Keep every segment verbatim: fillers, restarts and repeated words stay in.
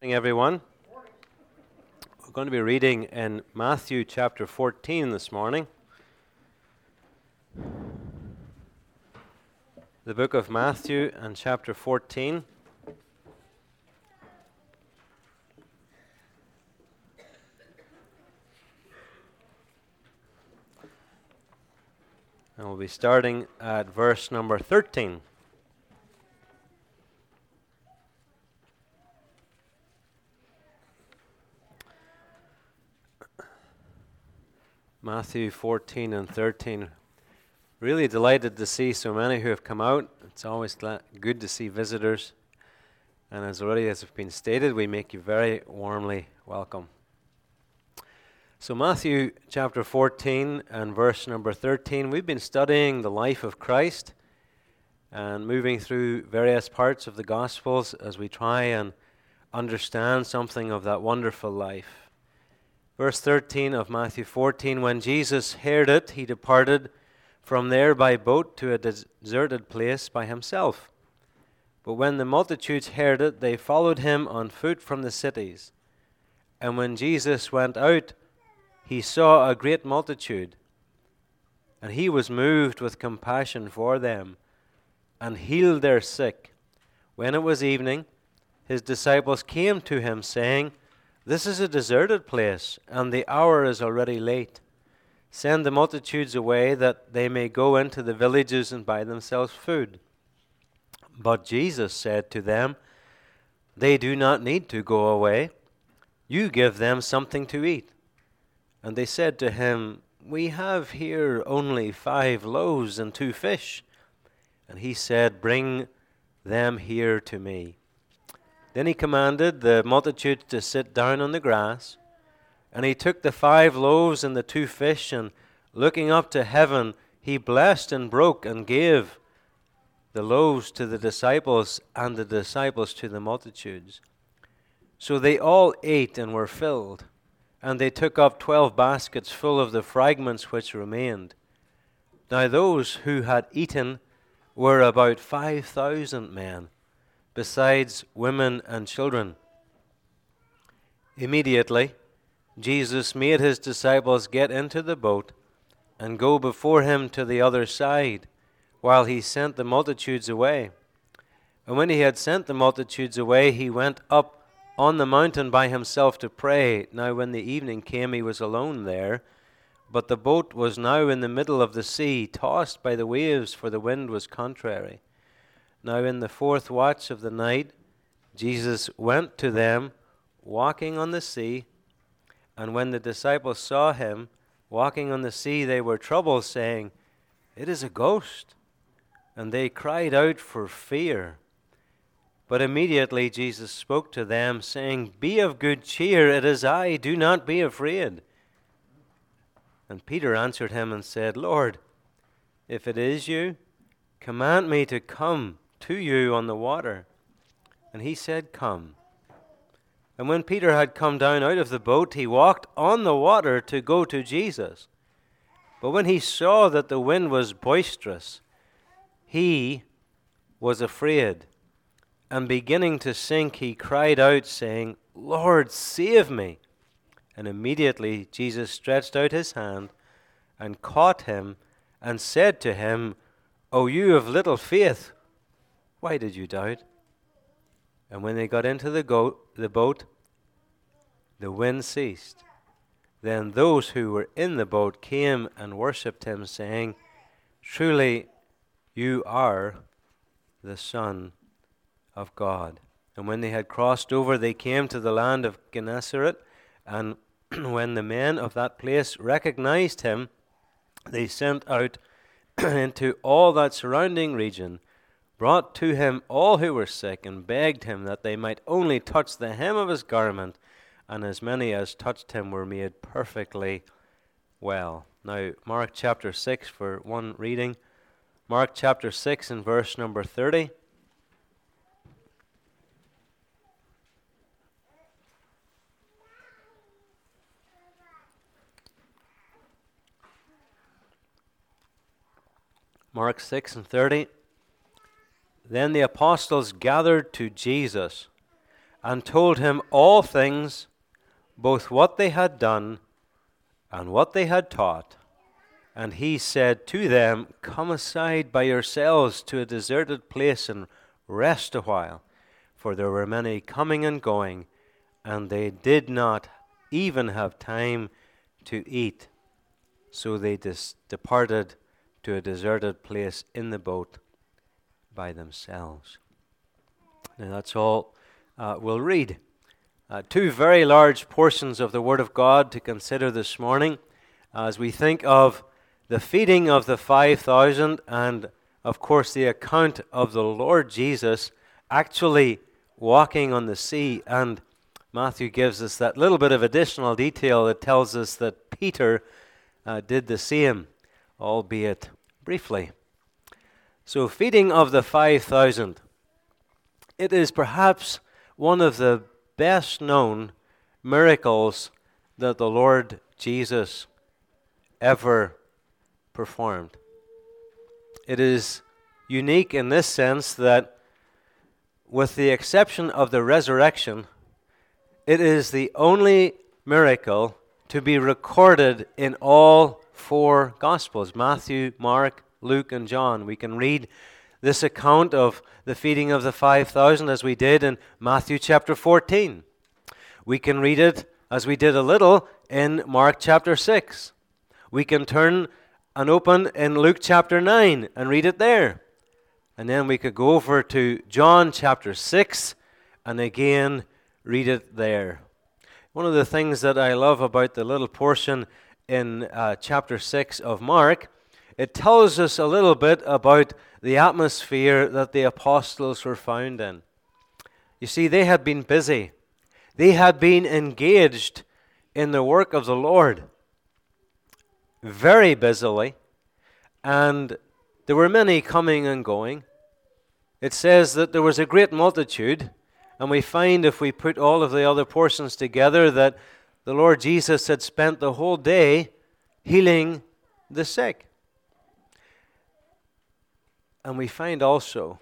Morning, everyone. We're going to be reading in Matthew chapter fourteen this morning. The book of Matthew and chapter fourteen. And we'll be starting at verse number thirteen. Matthew fourteen and thirteen. Really delighted to see so many who have come out. It's always gla- good to see visitors. And as already as has been stated, we make you very warmly welcome. So Matthew chapter fourteen and verse number thirteen, we've been studying the life of Christ and moving through various parts of the Gospels as we try and understand something of that wonderful life. Verse thirteen of Matthew fourteen, when Jesus heard it, he departed from there by boat to a deserted place by himself. But when the multitudes heard it, they followed him on foot from the cities. And when Jesus went out, he saw a great multitude, and he was moved with compassion for them, and healed their sick. When it was evening, his disciples came to him, saying, "This is a deserted place, and the hour is already late. Send the multitudes away, that they may go into the villages and buy themselves food." But Jesus said to them, "They do not need to go away. You give them something to eat." And they said to him, "We have here only five loaves and two fish." And he said, "Bring them here to me." Then he commanded the multitude to sit down on the grass. And he took the five loaves and the two fish, and looking up to heaven, he blessed and broke and gave the loaves to the disciples, and the disciples to the multitudes. So they all ate and were filled. And they took up twelve baskets full of the fragments which remained. Now those who had eaten were about five thousand men, besides women and children. Immediately Jesus made his disciples get into the boat and go before him to the other side, while he sent the multitudes away. And when he had sent the multitudes away, he went up on the mountain by himself to pray. Now when the evening came, he was alone there, but the boat was now in the middle of the sea, tossed by the waves, for the wind was contrary. Now in the fourth watch of the night, Jesus went to them, walking on the sea. And when the disciples saw him walking on the sea, they were troubled, saying, "It is a ghost." And they cried out for fear. But immediately Jesus spoke to them, saying, "Be of good cheer, it is I, do not be afraid." And Peter answered him and said, "Lord, if it is you, command me to come to you on the water." And he said, "Come." And when Peter had come down out of the boat, he walked on the water to go to Jesus. But when he saw that the wind was boisterous, he was afraid. And beginning to sink, he cried out, saying, "Lord, save me." And immediately Jesus stretched out his hand and caught him and said to him, "O you of little faith, why did you doubt?" And when they got into the, go- the boat, the wind ceased. Then those who were in the boat came and worshipped him, saying, "Truly you are the Son of God." And when they had crossed over, they came to the land of Gennesaret. And when the men of that place recognized him, they sent out into all that surrounding region, brought to him all who were sick, and begged him that they might only touch the hem of his garment. And as many as touched him were made perfectly well. Now, Mark chapter six for one reading. Mark chapter six and verse number thirty. Mark six and thirty. Then the apostles gathered to Jesus and told him all things, both what they had done and what they had taught. And he said to them, Come aside by yourselves to a deserted place and rest a while. For there were many coming and going, and they did not even have time to eat. So they dis- departed to a deserted place in the boat by themselves. Now that's all uh, we'll read. Uh, two very large portions of the Word of God to consider this morning as we think of the feeding of the five thousand and, of course, the account of the Lord Jesus actually walking on the sea. And Matthew gives us that little bit of additional detail that tells us that Peter uh, did the same, albeit briefly. So, feeding of the five thousand. It is perhaps one of the best known miracles that the Lord Jesus ever performed. It is unique in this sense that, with the exception of the resurrection, it is the only miracle to be recorded in all four Gospels, Matthew, Mark, Luke, and John. We can read this account of the feeding of the five thousand as we did in Matthew chapter fourteen. We can read it as we did a little in Mark chapter six. We can turn and open in Luke chapter nine and read it there. And then we could go over to John chapter six and again read it there. One of the things that I love about the little portion in uh, chapter six of Mark, it tells us a little bit about the atmosphere that the apostles were found in. You see, they had been busy. They had been engaged in the work of the Lord very busily, and there were many coming and going. It says that there was a great multitude, and we find if we put all of the other portions together that the Lord Jesus had spent the whole day healing the sick. And we find also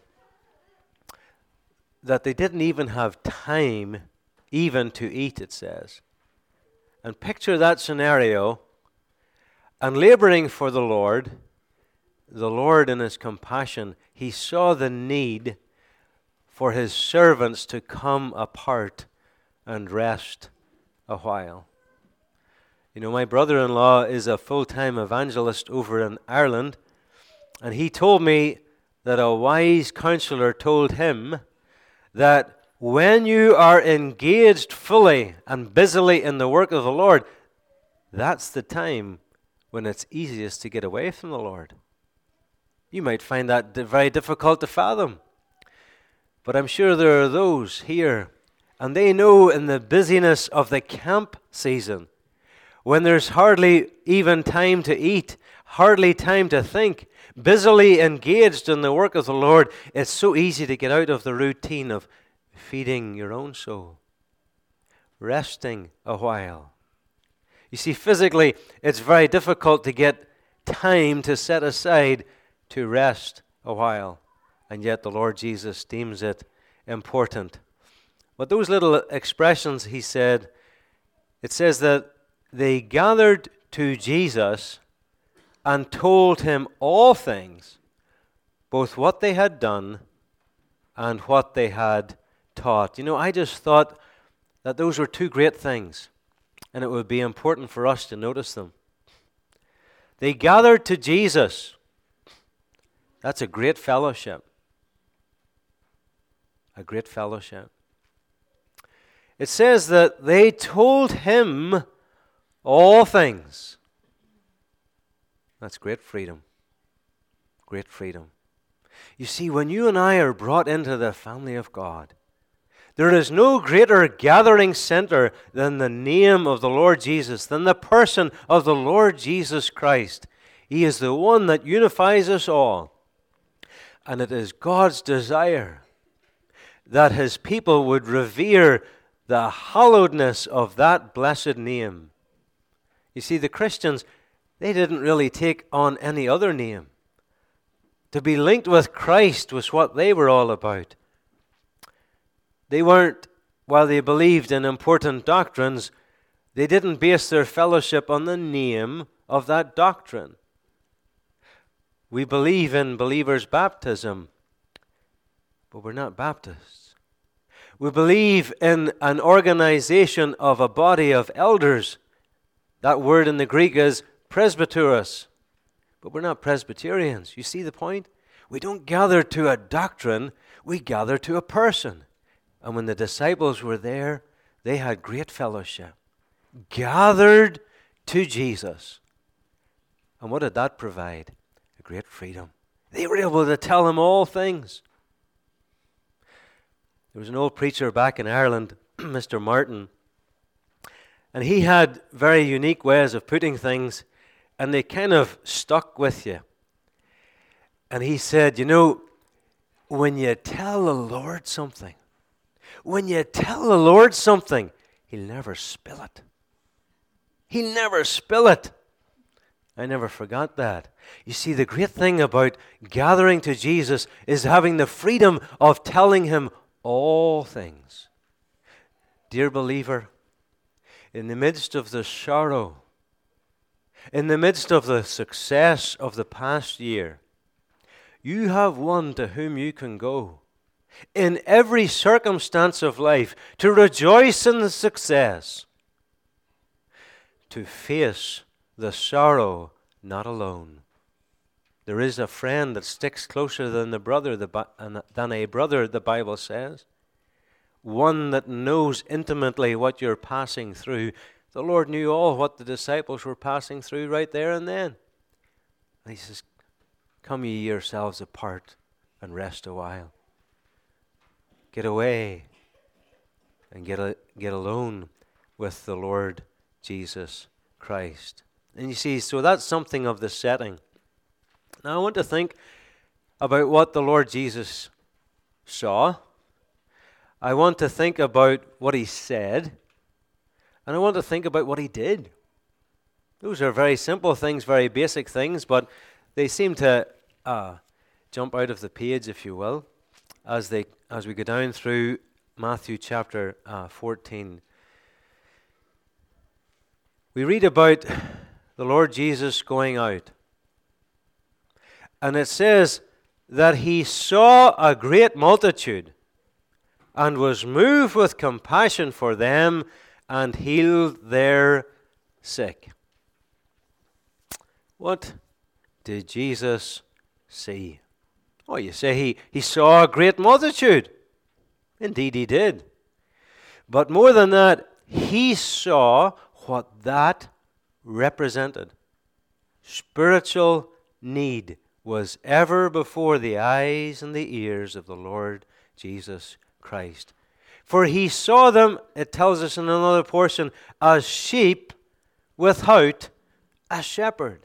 that they didn't even have time even to eat, it says. And picture that scenario. And laboring for the Lord, the Lord in His compassion, He saw the need for His servants to come apart and rest a while. You know, my brother-in-law is a full-time evangelist over in Ireland, and he told me that a wise counselor told him that when you are engaged fully and busily in the work of the Lord, that's the time when it's easiest to get away from the Lord. You might find that very difficult to fathom. But I'm sure there are those here, and they know in the busyness of the camp season, when there's hardly even time to eat, hardly time to think, busily engaged in the work of the Lord, it's so easy to get out of the routine of feeding your own soul, resting a while. You see, physically, it's very difficult to get time to set aside to rest a while, and yet the Lord Jesus deems it important. But those little expressions, he said, it says that they gathered to Jesus and told him all things, both what they had done and what they had taught. You know, I just thought that those were two great things, and it would be important for us to notice them. They gathered to Jesus. That's a great fellowship. A great fellowship. It says that they told him all things. That's great freedom. Great freedom. You see, when you and I are brought into the family of God, there is no greater gathering center than the name of the Lord Jesus, than the person of the Lord Jesus Christ. He is the one that unifies us all. And it is God's desire that His people would revere the hallowedness of that blessed name. You see, the Christians, they didn't really take on any other name. To be linked with Christ was what they were all about. They weren't while they believed in important doctrines, they didn't base their fellowship on the name of that doctrine. We believe in believers' baptism, but we're not Baptists. We believe in an organization of a body of elders. That word in the Greek is presbyteros, but we're not Presbyterians. You see the point? We don't gather to a doctrine, we gather to a person. And when the disciples were there, they had great fellowship, gathered to Jesus. And what did that provide? A great freedom. They were able to tell him all things. There was an old preacher back in Ireland, Mister Martin, and he had very unique ways of putting things, and they kind of stuck with you. And he said, you know, when you tell the Lord something, when you tell the Lord something, he'll never spill it. He'll never spill it. I never forgot that. You see, the great thing about gathering to Jesus is having the freedom of telling him all things. Dear believer, in the midst of the sorrow, in the midst of the success of the past year, you have one to whom you can go in every circumstance of life to rejoice in the success, to face the sorrow not alone. There is a friend that sticks closer than the brother, the, than a brother, the Bible says. One that knows intimately what you're passing through. The Lord knew all what the disciples were passing through right there and then. And he says, come ye yourselves apart and rest a while. Get away and get, a, get alone with the Lord Jesus Christ. And you see, so that's something of the setting. Now I want to think about what the Lord Jesus saw. I want to think about what he said. And I want to think about what he did. Those are very simple things, very basic things, but they seem to uh, jump out of the page, if you will, as they as we go down through Matthew chapter uh, fourteen. We read about the Lord Jesus going out. And it says that he saw a great multitude and was moved with compassion for them and healed their sick. What did Jesus see? Oh, you say he, he saw a great multitude. Indeed he did. But more than that, he saw what that represented. Spiritual need was ever before the eyes and the ears of the Lord Jesus Christ. For he saw them, it tells us in another portion, as sheep without a shepherd.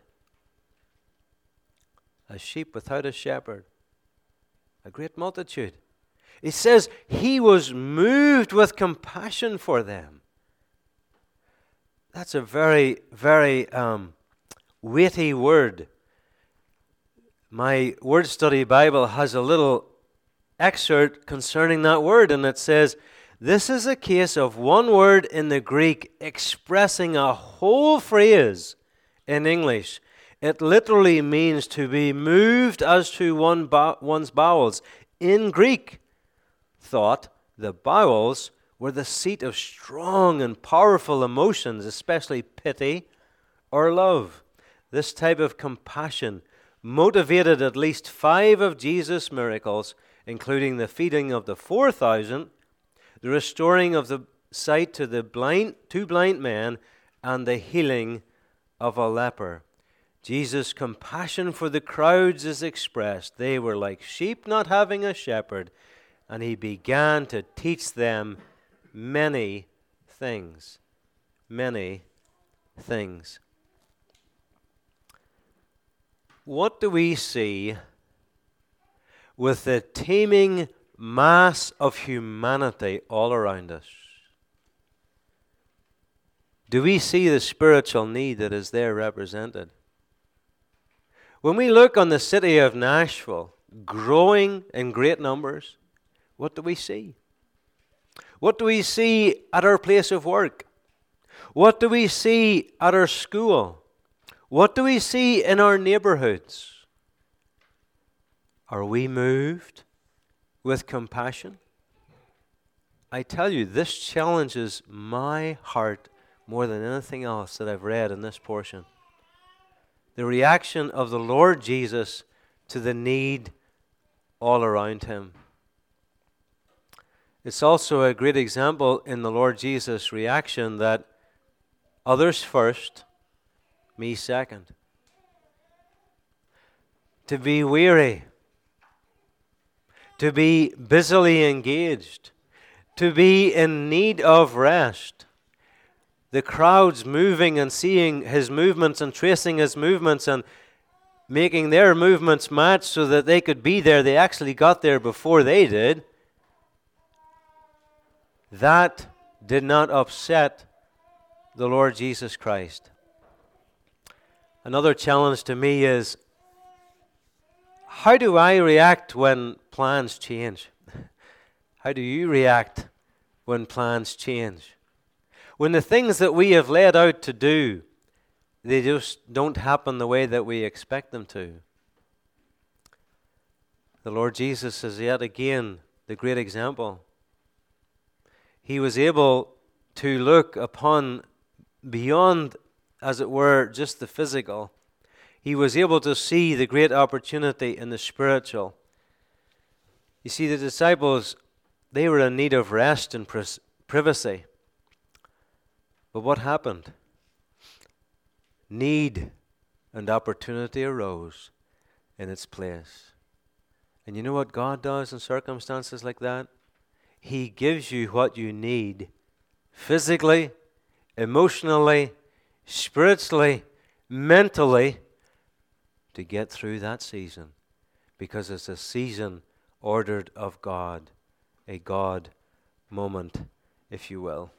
As sheep without a shepherd. A great multitude. It says he was moved with compassion for them. That's a very, very um, weighty word. My Word Study Bible has a little excerpt concerning that word, and it says, this is a case of one word in the Greek expressing a whole phrase in English. It literally means to be moved as to one bow- one's bowels. In Greek thought, the bowels were the seat of strong and powerful emotions, especially pity or love. This type of compassion motivated at least five of Jesus' miracles, including the feeding of the four thousand, the restoring of the sight to the blind, two blind men, and the healing of a leper. Jesus' compassion for the crowds is expressed. They were like sheep not having a shepherd, and he began to teach them many things. Many things. What do we see with the teeming mass of humanity all around us? Do we see the spiritual need that is there represented? When we look on the city of Nashville, growing in great numbers, what do we see? What do we see at our place of work? What do we see at our school? What do we see in our neighborhoods? Are we moved with compassion? I tell you, this challenges my heart more than anything else that I've read in this portion. The reaction of the Lord Jesus to the need all around him. It's also a great example in the Lord Jesus' reaction that others first, me second. To be weary, to be busily engaged, to be in need of rest. The crowds moving and seeing his movements and tracing his movements and making their movements match so that they could be there. They actually got there before they did. That did not upset the Lord Jesus Christ. Another challenge to me is, how do I react when plans change? How do you react when plans change? When the things that we have laid out to do, they just don't happen the way that we expect them to. The Lord Jesus is yet again the great example. He was able to look upon beyond, as it were, just the physical. He was able to see the great opportunity in the spiritual. You see, the disciples, they were in need of rest and privacy. But what happened? Need and opportunity arose in its place. And you know what God does in circumstances like that? He gives you what you need physically, emotionally, spiritually, mentally to get through that season, because it's a season ordered of God, a God moment, if you will.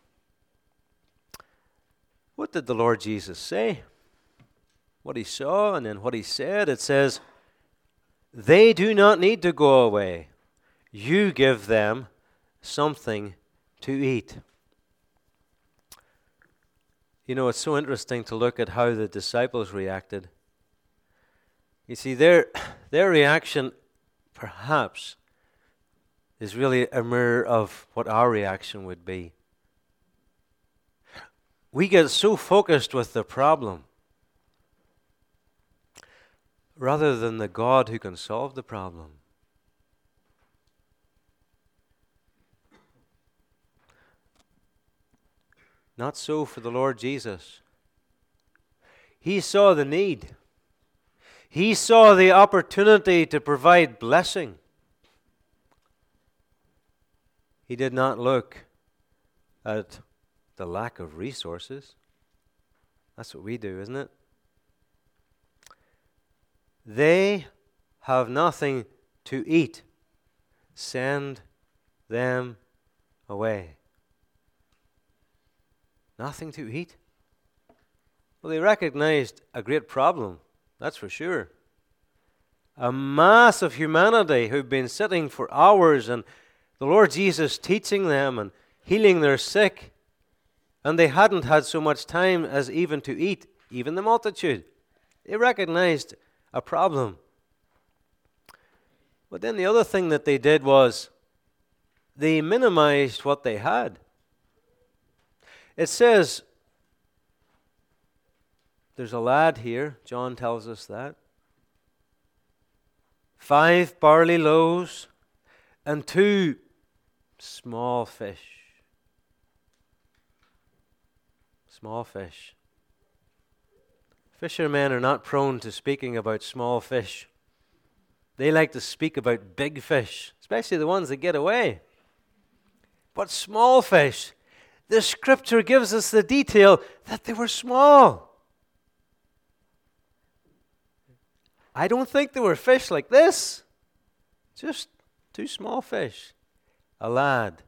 What did the Lord Jesus say? What he saw and then what he said. It says, they do not need to go away. You give them something to eat. You know, it's so interesting to look at how the disciples reacted. You see, their, their reaction perhaps is really a mirror of what our reaction would be. We get so focused with the problem rather than the God who can solve the problem. Not so for the Lord Jesus. He saw the need. He saw the opportunity to provide blessing. He did not look at the lack of resources. That's what we do, isn't it? They have nothing to eat. Send them away. Nothing to eat? Well, they recognized a great problem, that's for sure. A mass of humanity who've been sitting for hours and the Lord Jesus teaching them and healing their sick, and they hadn't had so much time as even to eat, even the multitude. They recognized a problem. But then the other thing that they did was they minimized what they had. It says, there's a lad here, John tells us that. Five barley loaves and two small fish. Small fish. Fishermen are not prone to speaking about small fish. They like to speak about big fish, especially the ones that get away. But small fish, the scripture gives us the detail that they were small. I don't think they were fish like this. Just two small fish. A lad.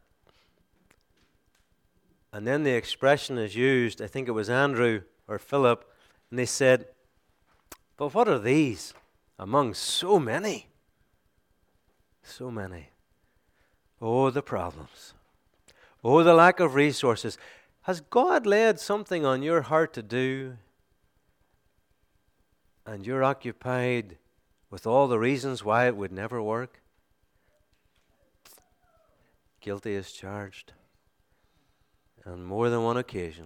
And then the expression is used, I think it was Andrew or Philip, and they said, but what are these among so many? So many. Oh, the problems. Oh, the lack of resources. Has God laid something on your heart to do, and you're occupied with all the reasons why it would never work? Guilty as charged. On more than one occasion.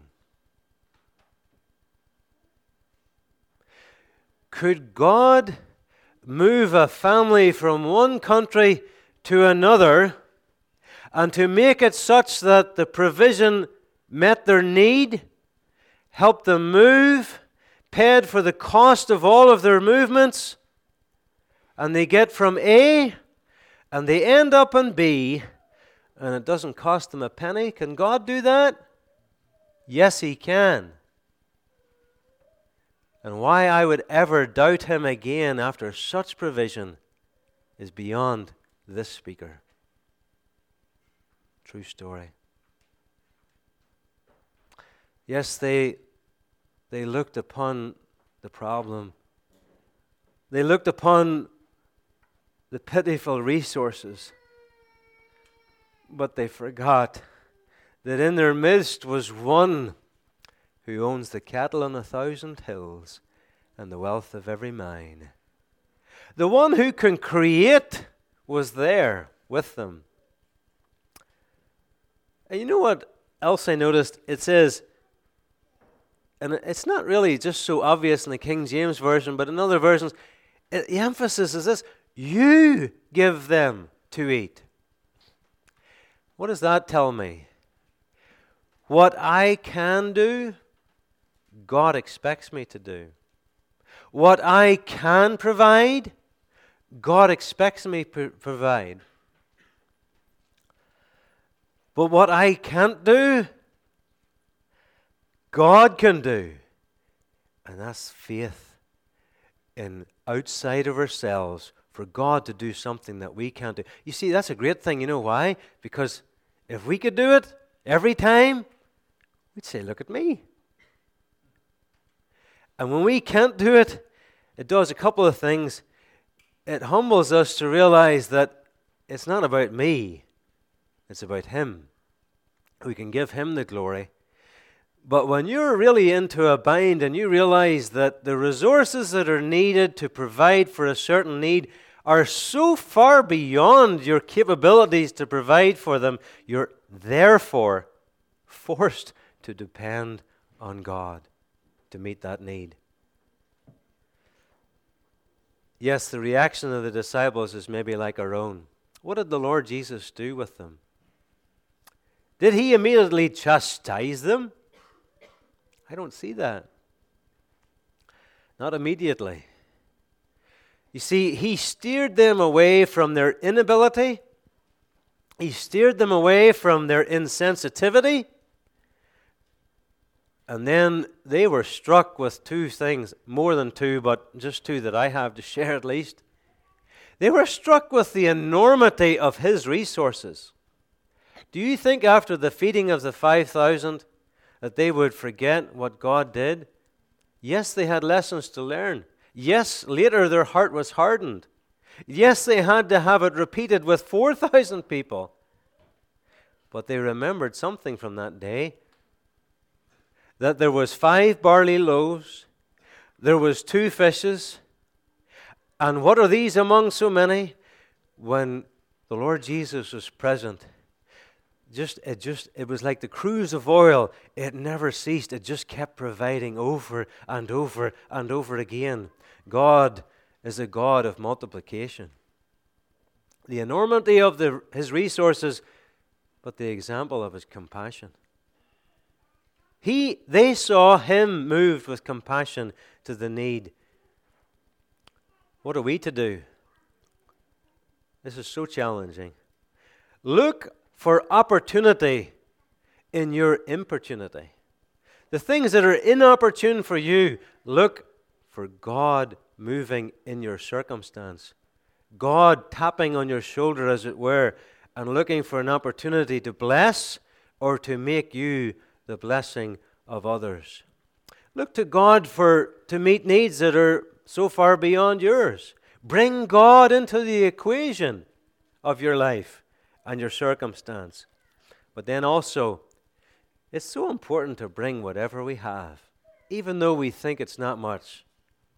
Could God move a family from one country to another and to make it such that the provision met their need, helped them move, paid for the cost of all of their movements, and they get from A and they end up in B, and it doesn't cost them a penny? Can God do that? Yes, He can. And why I would ever doubt Him again after such provision is beyond this speaker. True story. Yes, they, they looked upon the problem. They looked upon the pitiful resources. But they forgot that in their midst was one who owns the cattle on a thousand hills and the wealth of every mine. The one who can create was there with them. And you know what else I noticed? It says, and it's not really just so obvious in the King James Version, but in other versions, it, the emphasis is this: you give them to eat. What does that tell me? What I can do, God expects me to do. What I can provide, God expects me to provide. But what I can't do, God can do. And that's faith in outside of ourselves for God to do something that we can't do. You see, that's a great thing. You know why? Because if we could do it every time, we'd say, look at me. And when we can't do it, it does a couple of things. It humbles us to realize that it's not about me. It's about Him. We can give Him the glory. But when you're really into a bind and you realize that the resources that are needed to provide for a certain need are so far beyond your capabilities to provide for them, you're therefore forced to depend on God to meet that need. Yes, the reaction of the disciples is maybe like our own. What did the Lord Jesus do with them? Did He immediately chastise them? I don't see that. Not immediately. You see, He steered them away from their inability. He steered them away from their insensitivity. And then they were struck with two things, more than two, but just two that I have to share at least. They were struck with the enormity of His resources. Do you think after the feeding of the five thousand that they would forget what God did? Yes, they had lessons to learn. Yes, later their heart was hardened. Yes, they had to have it repeated with four thousand people. But they remembered something from that day. That there was five barley loaves, there was two fishes, and what are these among so many? When the Lord Jesus was present, just it just it was like the cruise of oil. It never ceased. It just kept providing over and over and over again. God is a God of multiplication. The enormity of the, His resources, but the example of His compassion. He, they saw Him moved with compassion to the need. What are we to do? This is so challenging. Look for opportunity in your importunity. The things that are inopportune for you, look for God moving in your circumstance. God tapping on your shoulder, as it were, and looking for an opportunity to bless or to make you the blessing of others. Look to God for to meet needs that are so far beyond yours. Bring God into the equation of your life and your circumstance. But then also, it's so important to bring whatever we have, even though we think it's not much.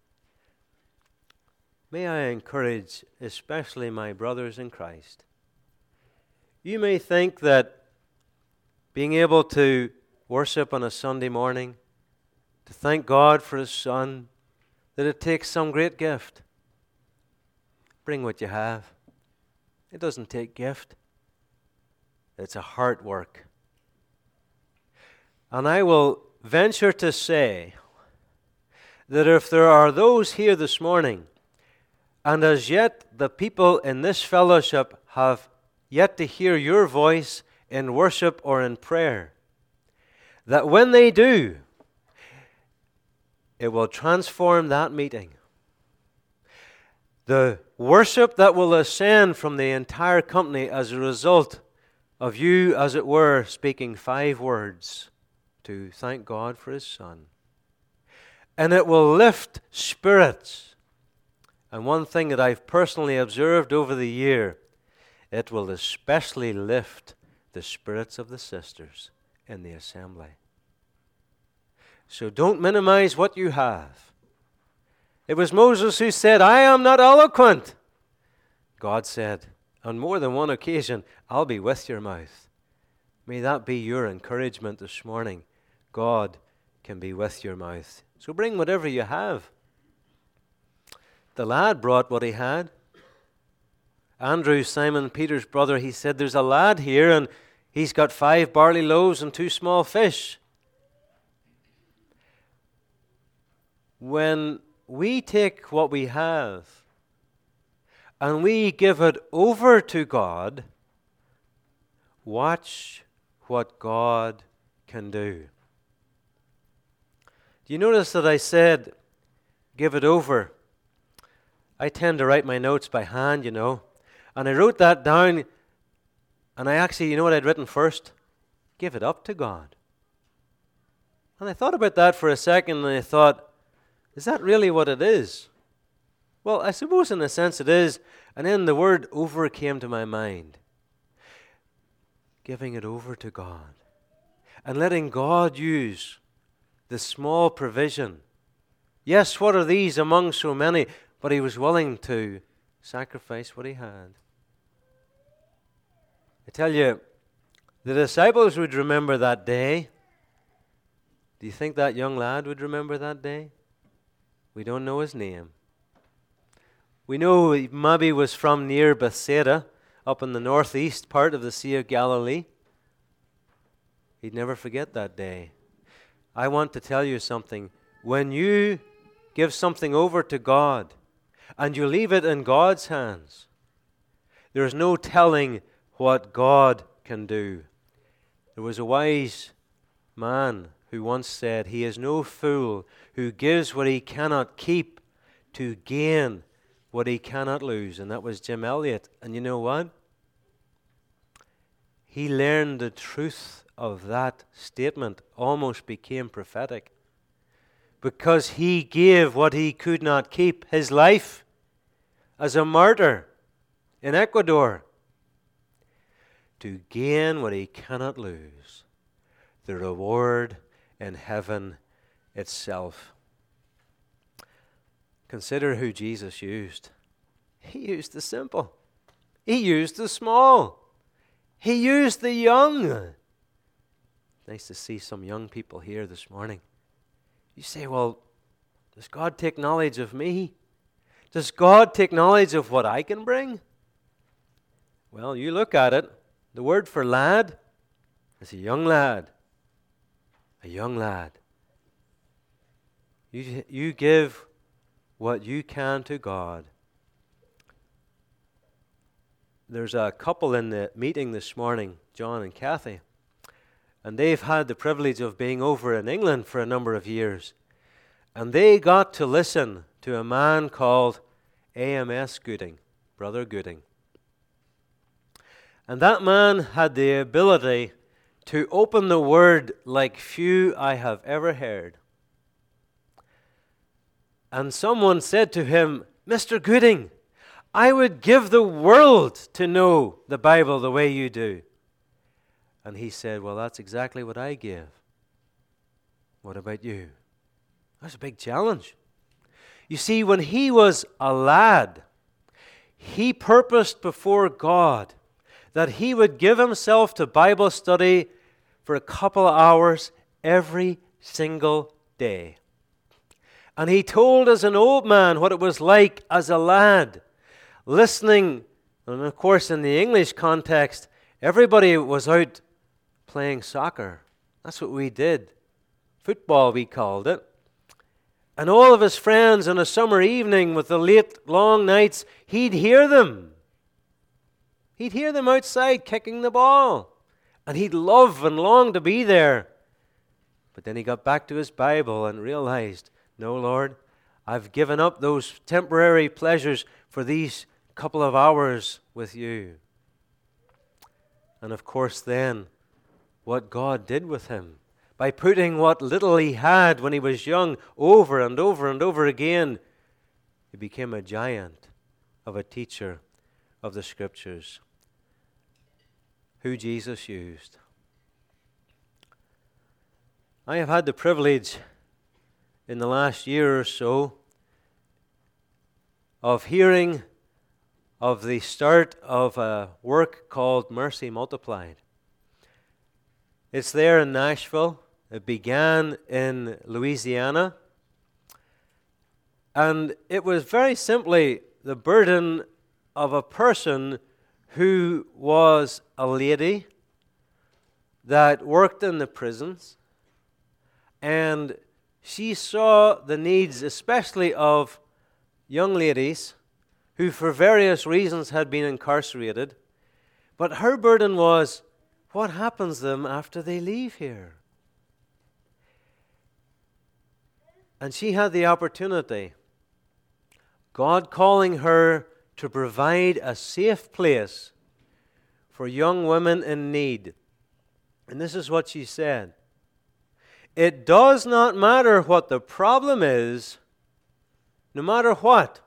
May I encourage especially my brothers in Christ. You may think that being able to worship on a Sunday morning, to thank God for His Son, that it takes some great gift. Bring what you have. It doesn't take gift. It's a heart work. And I will venture to say that if there are those here this morning, and as yet the people in this fellowship have yet to hear your voice in worship or in prayer, that when they do, it will transform that meeting. The worship that will ascend from the entire company as a result of you, as it were, speaking five words to thank God for His Son. And it will lift spirits. And one thing that I've personally observed over the year, it will especially lift the spirits of the sisters in the assembly. So don't minimize what you have. It was Moses who said, I am not eloquent. God said, on more than one occasion, I'll be with your mouth. May that be your encouragement this morning. God can be with your mouth. So bring whatever you have. The lad brought what he had. Andrew, Simon Peter's brother, he said, there's a lad here and he's got five barley loaves and two small fish. When we take what we have and we give it over to God, watch what God can do. Do you notice that I said, give it over? I tend to write my notes by hand, you know. And I wrote that down, and I actually, you know what I'd written first? Give it up to God. And I thought about that for a second, and I thought, is that really what it is? Well, I suppose in a sense it is. And then the word over came to my mind. Giving it over to God. And letting God use the small provision. Yes, what are these among so many? But he was willing to sacrifice what he had. I tell you, the disciples would remember that day. Do you think that young lad would remember that day? We don't know his name. We know he maybe was from near Bethsaida, up in the northeast part of the Sea of Galilee. He'd never forget that day. I want to tell you something. When you give something over to God, and you leave it in God's hands, there's no telling what God can do. There was a wise man who once said, he is no fool who gives what he cannot keep to gain what he cannot lose. And that was Jim Elliot. And you know what? He learned the truth of that statement, almost became prophetic. Because he gave what he could not keep, his life as a martyr in Ecuador, to gain what he cannot lose, the reward in heaven itself. Consider who Jesus used. He used the simple. He used the small. He used the young. Nice to see some young people here this morning. You say, well, does God take knowledge of me? Does God take knowledge of what I can bring? Well, you look at it. The word for lad is a young lad. A young lad. You, you give what you can to God. There's a couple in the meeting this morning, John and Kathy, and they've had the privilege of being over in England for a number of years. And they got to listen to a man called A M S Gooding, Brother Gooding. And that man had the ability to open the Word like few I have ever heard. And someone said to him, Mister Gooding, I would give the world to know the Bible the way you do. And he said, well, that's exactly what I give. What about you? That's a big challenge. You see, when he was a lad, he purposed before God that he would give himself to Bible study for a couple of hours every single day. And he told as an old man what it was like as a lad, listening. And of course, in the English context, everybody was out playing soccer. That's what we did. Football, we called it. And all of his friends on a summer evening with the late, long nights, he'd hear them. He'd hear them outside kicking the ball. And he'd love and long to be there. But then he got back to his Bible and realized, no, Lord, I've given up those temporary pleasures for these couple of hours with you. And of course then, what God did with him, by putting what little he had when he was young over and over and over again, he became a giant of a teacher of the Scriptures, who Jesus used. I have had the privilege in the last year or so of hearing of the start of a work called Mercy Multiplied. It's there in Nashville. It began in Louisiana. And it was very simply the burden of a person who was a lady that worked in the prisons. And she saw the needs, especially of young ladies who for various reasons had been incarcerated. But her burden was, what happens to them after they leave here? And she had the opportunity, God calling her to provide a safe place for young women in need. And this is what she said. It does not matter what the problem is, no matter what.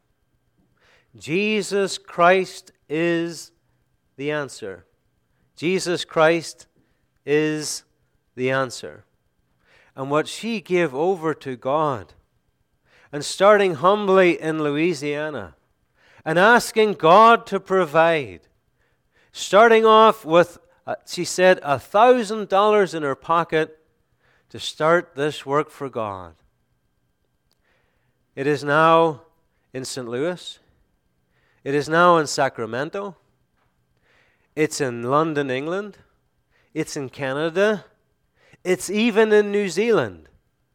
Jesus Christ is the answer. Jesus Christ is the answer. And what she gave over to God, and starting humbly in Louisiana, and asking God to provide, starting off with, uh, she said, a thousand dollars in her pocket to start this work for God. It is now in Saint Louis. It is now in Sacramento. It's in London, England. It's in Canada. It's even in New Zealand.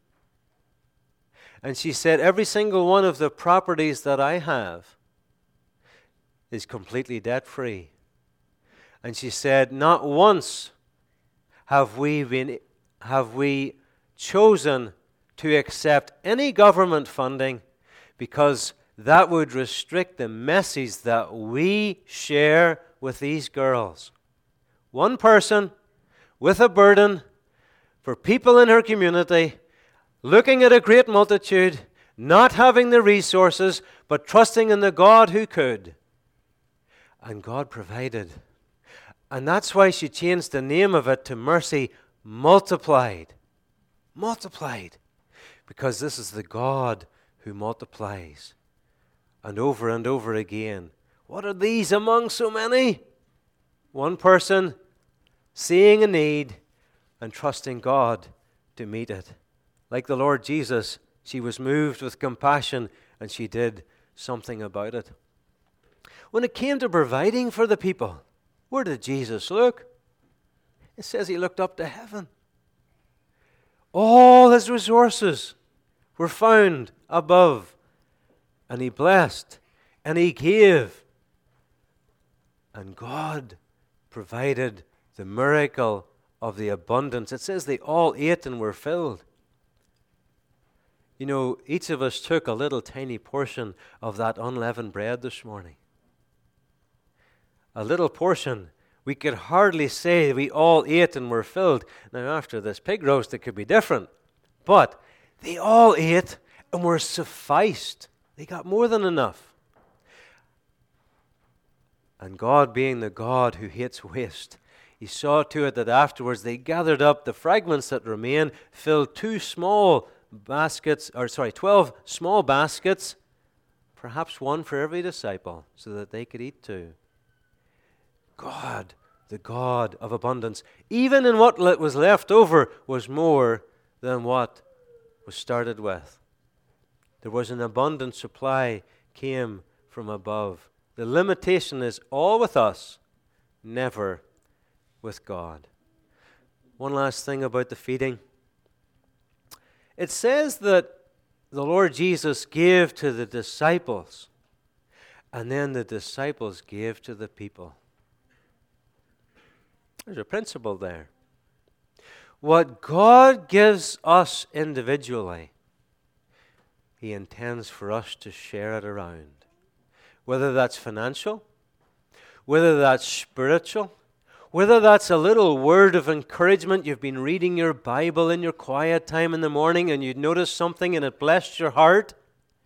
And she said, every single one of the properties that I have is completely debt-free. And she said, not once have we been, have we chosen to accept any government funding, because that would restrict the message that we share with these girls. One person with a burden for people in her community, looking at a great multitude, not having the resources, but trusting in the God who could. And God provided. And that's why she changed the name of it to Mercy Multiplied. Multiplied. Because this is the God who multiplies. And over and over again. What are these among so many? One person seeing a need and trusting God to meet it. Like the Lord Jesus, she was moved with compassion and she did something about it. When it came to providing for the people, where did Jesus look? It says he looked up to heaven. All his resources were found above. And he blessed and he gave. And God provided the miracle of the abundance. It says they all ate and were filled. You know, each of us took a little tiny portion of that unleavened bread this morning. A little portion. We could hardly say we all ate and were filled. Now, after this pig roast, it could be different. But they all ate and were sufficed. They got more than enough. And God, being the God who hates waste, He saw to it that afterwards they gathered up the fragments that remained, filled two small baskets, or sorry, twelve small baskets, perhaps one for every disciple, so that they could eat too. God, the God of abundance, even in what was left over, was more than what was started with. There was an abundant supply came from above. The limitation is all with us, never with God. One last thing about the feeding. It says that the Lord Jesus gave to the disciples, and then the disciples gave to the people. There's a principle there. What God gives us individually, He intends for us to share it around. Whether that's financial, whether that's spiritual, whether that's a little word of encouragement. You've been reading your Bible in your quiet time in the morning and you noticed something and it blessed your heart.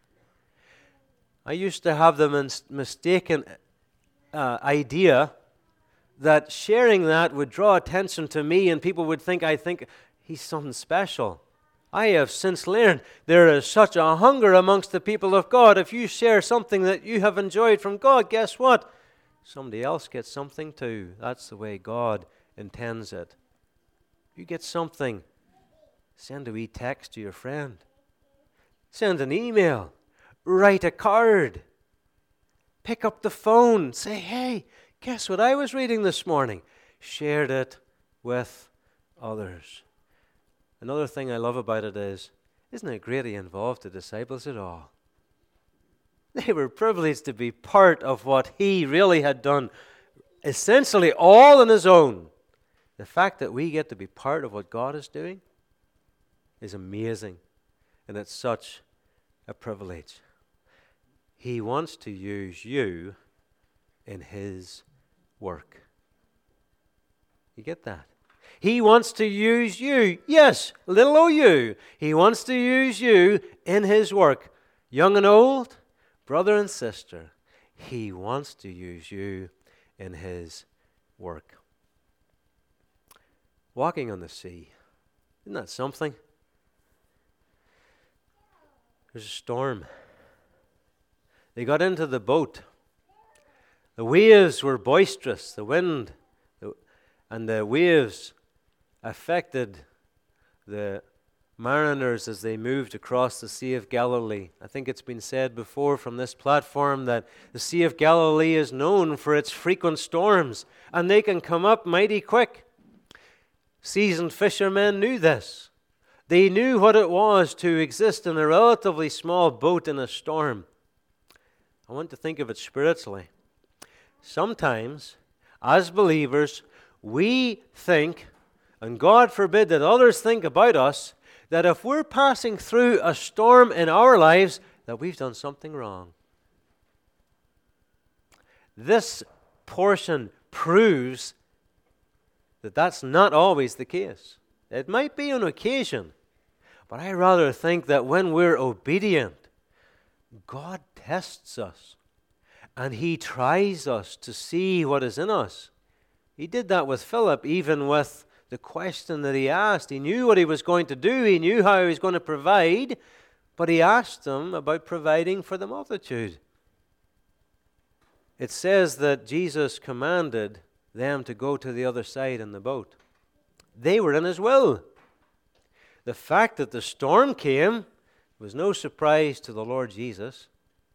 I used to have the mis- mistaken uh, idea that sharing that would draw attention to me and people would think I think he's something special. I have since learned there is such a hunger amongst the people of God. If you share something that you have enjoyed from God, guess what? Somebody else gets something too. That's the way God intends it. You get something, send a wee text to your friend. Send an email. Write a card. Pick up the phone. Say, hey, guess what I was reading this morning? Shared it with others. Another thing I love about it is, isn't it great He involved the disciples at all? They were privileged to be part of what He really had done, essentially all on His own. The fact that we get to be part of what God is doing is amazing, and it's such a privilege. He wants to use you in His work. You get that? He wants to use you. Yes, little o' you. He wants to use you in His work. Young and old, brother and sister. He wants to use you in His work. Walking on the sea. Isn't that something? There's a storm. They got into the boat. The waves were boisterous. The wind the, and the waves affected the mariners as they moved across the Sea of Galilee. I think it's been said before from this platform that the Sea of Galilee is known for its frequent storms, and they can come up mighty quick. Seasoned fishermen knew this. They knew what it was to exist in a relatively small boat in a storm. I want to think of it spiritually. Sometimes, as believers, we think, and God forbid that others think about us, that if we're passing through a storm in our lives, that we've done something wrong. This portion proves that that's not always the case. It might be on occasion, but I rather think that when we're obedient, God tests us, and He tries us to see what is in us. He did that with Philip, even with the question that he asked. He knew what he was going to do. He knew how he was going to provide, but he asked them about providing for the multitude. It says that Jesus commanded them to go to the other side in the boat. They were in His will. The fact that the storm came was no surprise to the Lord Jesus,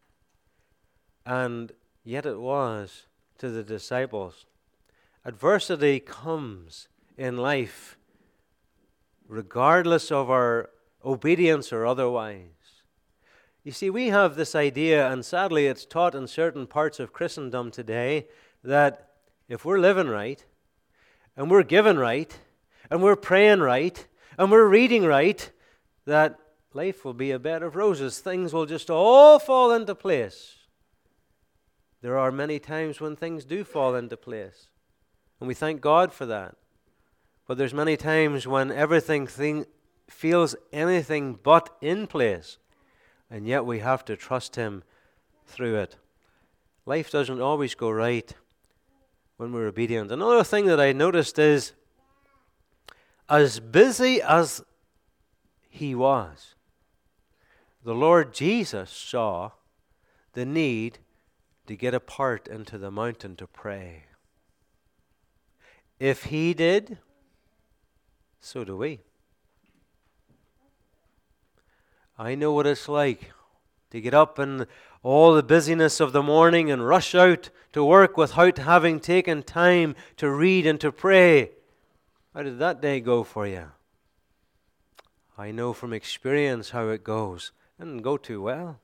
and yet it was to the disciples. Adversity comes in life, regardless of our obedience or otherwise. You see, we have this idea, and sadly it's taught in certain parts of Christendom today, that if we're living right, and we're giving right, and we're praying right, and we're reading right, that life will be a bed of roses. Things will just all fall into place. There are many times when things do fall into place, and we thank God for that. But there's many times when everything thing feels anything but in place, and yet we have to trust Him through it. Life doesn't always go right, when we're obedient. Another thing that I noticed is, as busy as he was, the Lord Jesus saw the need to get apart into the mountain to pray. If he did, so do we. I know what it's like to get up in all the busyness of the morning and rush out to work without having taken time to read and to pray. How did that day go for you? I know from experience how it goes. It didn't go too well.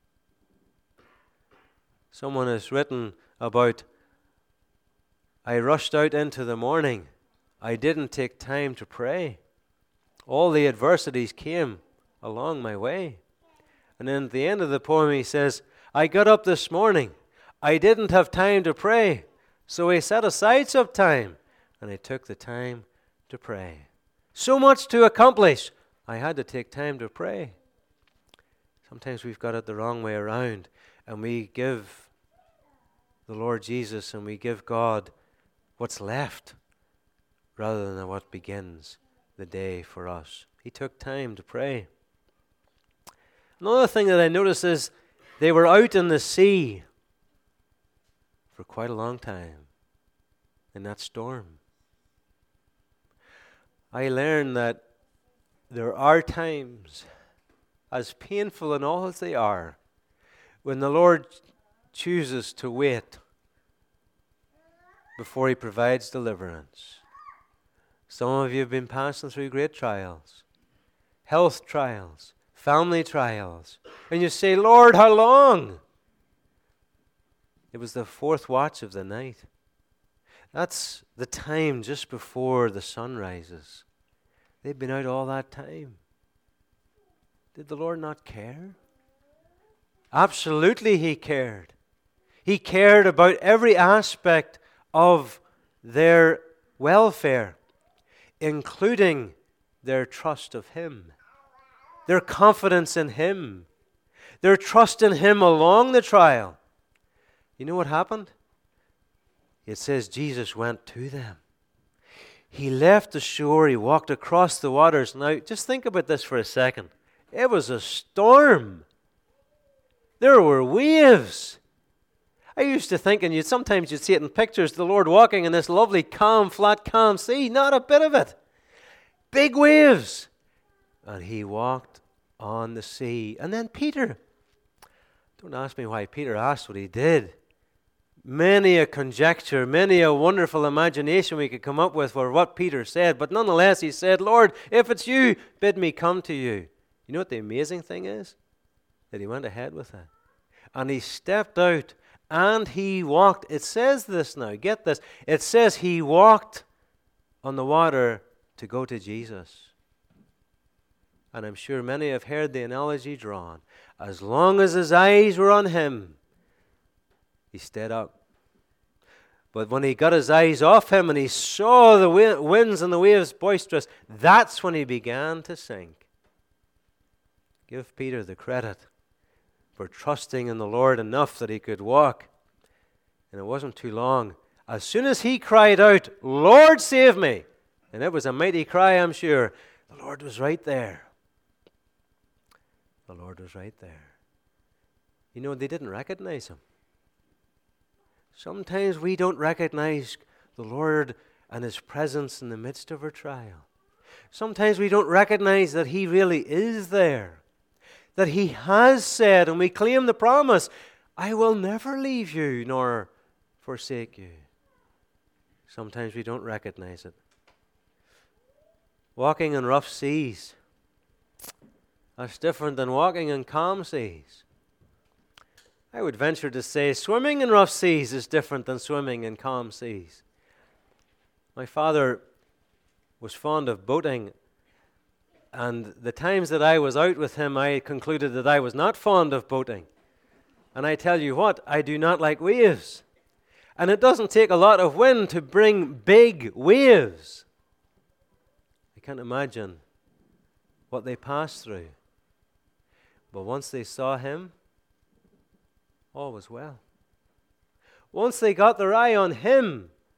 Someone has written about, I rushed out into the morning. I didn't take time to pray. All the adversities came along my way. And then at the end of the poem he says, I got up this morning. I didn't have time to pray. So I set aside some time and I took the time to pray. So much to accomplish. I had to take time to pray. Sometimes we've got it the wrong way around, and we give the Lord Jesus and we give God what's left rather than what begins the day for us. He took time to pray. Another thing that I noticed is they were out in the sea for quite a long time in that storm. I learned that there are times, as painful and all as they are, when the Lord chooses to wait before he provides deliverance. Some of you have been passing through great trials, health trials, family trials, and you say, Lord, how long? It was the fourth watch of the night. That's the time just before the sun rises. They've been out all that time. Did the Lord not care? Absolutely he cared. He cared about every aspect of their welfare, including their trust of him, their confidence in him, their trust in him along the trial. You know what happened? It says Jesus went to them. He left the shore, he walked across the waters. Now, just think about this for a second. It was a storm. There were waves. I used to think, and you'd, sometimes you'd see it in pictures, the Lord walking in this lovely, calm, flat, calm sea. Not a bit of it. Big waves. And he walked on the sea. And then Peter. Don't ask me why Peter asked what he did. Many a conjecture, many a wonderful imagination we could come up with for what Peter said. But nonetheless, he said, Lord, if it's you, bid me come to you. You know what the amazing thing is? That he went ahead with it. And he stepped out and he walked. It says this now, get this. It says he walked on the water to go to Jesus. And I'm sure many have heard the analogy drawn. As long as his eyes were on him, he stayed up. But when he got his eyes off him and he saw the winds and the waves boisterous, that's when he began to sink. Give Peter the credit for trusting in the Lord enough that he could walk. And it wasn't too long. As soon as he cried out, Lord, save me, and it was a mighty cry, I'm sure, the Lord was right there. The Lord was right there. You know, they didn't recognize him. Sometimes we don't recognize the Lord and his presence in the midst of our trial. Sometimes we don't recognize that he really is there. That he has said, and we claim the promise, I will never leave you nor forsake you. Sometimes we don't recognize it. Walking in rough seas, that's different than walking in calm seas. I would venture to say swimming in rough seas is different than swimming in calm seas. My father was fond of boating, and the times that I was out with him, I concluded that I was not fond of boating. And I tell you what, I do not like waves. And it doesn't take a lot of wind to bring big waves. I can't imagine what they passed through. But once they saw him, all was well. Once they got their eye on him,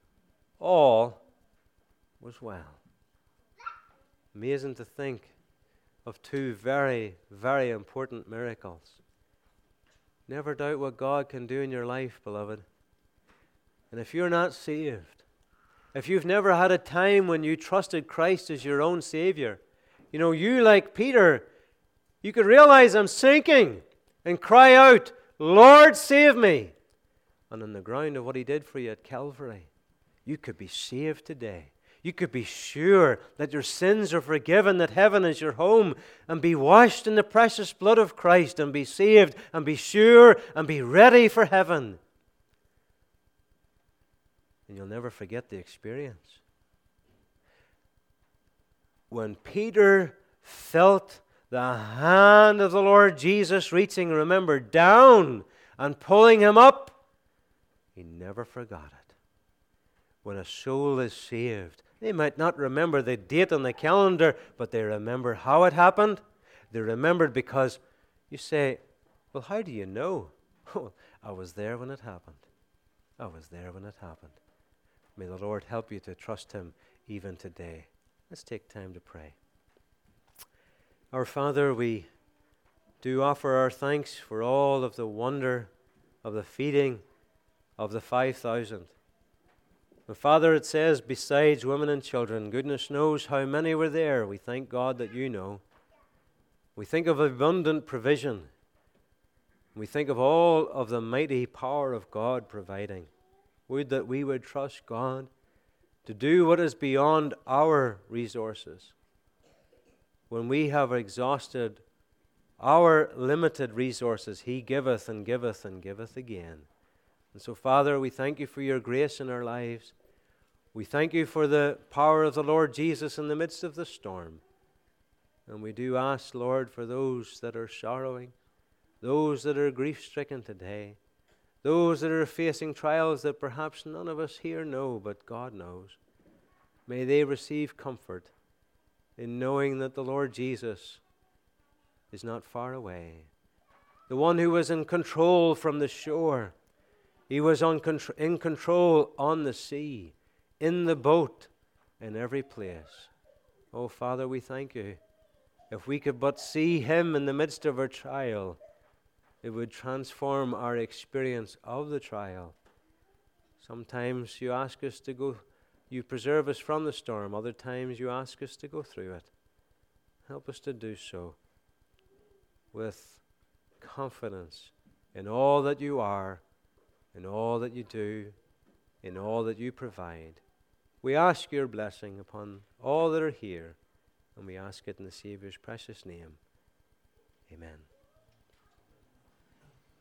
all was well. Amazing to think of two very, very important miracles. Never doubt what God can do in your life, beloved. And if you're not saved, if you've never had a time when you trusted Christ as your own Savior, you know, you like Peter, you could realize I'm sinking and cry out, Lord, save me. And on the ground of what He did for you at Calvary, you could be saved today. You could be sure that your sins are forgiven, that heaven is your home, and be washed in the precious blood of Christ, and be saved, and be sure, and be ready for heaven. And you'll never forget the experience. When Peter felt the hand of the Lord Jesus reaching, remember, down and pulling him up, he never forgot it. When a soul is saved, they might not remember the date on the calendar, but they remember how it happened. They remembered because you say, well, how do you know? Oh, I was there when it happened. I was there when it happened. May the Lord help you to trust Him even today. Let's take time to pray. Our Father, we do offer our thanks for all of the wonder of the feeding of the five thousand. And Father, it says, besides women and children, goodness knows how many were there. We thank God that you know. We think of abundant provision. We think of all of the mighty power of God providing. Would that we would trust God to do what is beyond our resources. When we have exhausted our limited resources, He giveth and giveth and giveth again. And so, Father, we thank you for your grace in our lives. We thank you for the power of the Lord Jesus in the midst of the storm. And we do ask, Lord, for those that are sorrowing, those that are grief-stricken today, those that are facing trials that perhaps none of us here know, but God knows. May they receive comfort in knowing that the Lord Jesus is not far away. The one who was in control from the shore. He was on contr- in control on the sea, in the boat, in every place. Oh, Father, we thank you. If we could but see Him in the midst of our trial, it would transform our experience of the trial. Sometimes you ask us to go, you preserve us from the storm. Other times you ask us to go through it. Help us to do so with confidence in all that you are, in all that you do, in all that you provide. We ask your blessing upon all that are here, and we ask it in the Savior's precious name. Amen.